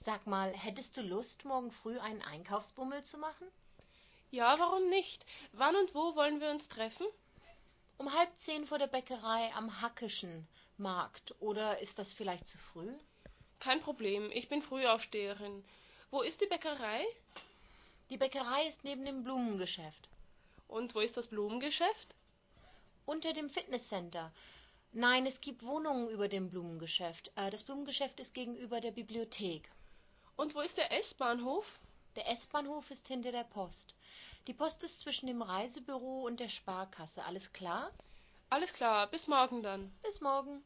Sag mal, hättest du Lust, morgen früh einen Einkaufsbummel zu machen? Ja, warum nicht? Wann und wo wollen wir uns treffen? Um 9:30 vor der Bäckerei am Hackischen Markt. Oder ist das vielleicht zu früh? Kein Problem, ich bin Frühaufsteherin. Wo ist die Bäckerei? Die Bäckerei ist neben dem Blumengeschäft. Und wo ist das Blumengeschäft? Unter dem Fitnesscenter. Nein, es gibt Wohnungen über dem Blumengeschäft. Das Blumengeschäft ist gegenüber der Bibliothek. Und wo ist der S-Bahnhof? Der S-Bahnhof ist hinter der Post. Die Post ist zwischen dem Reisebüro und der Sparkasse. Alles klar? Alles klar, bis morgen dann. Bis morgen.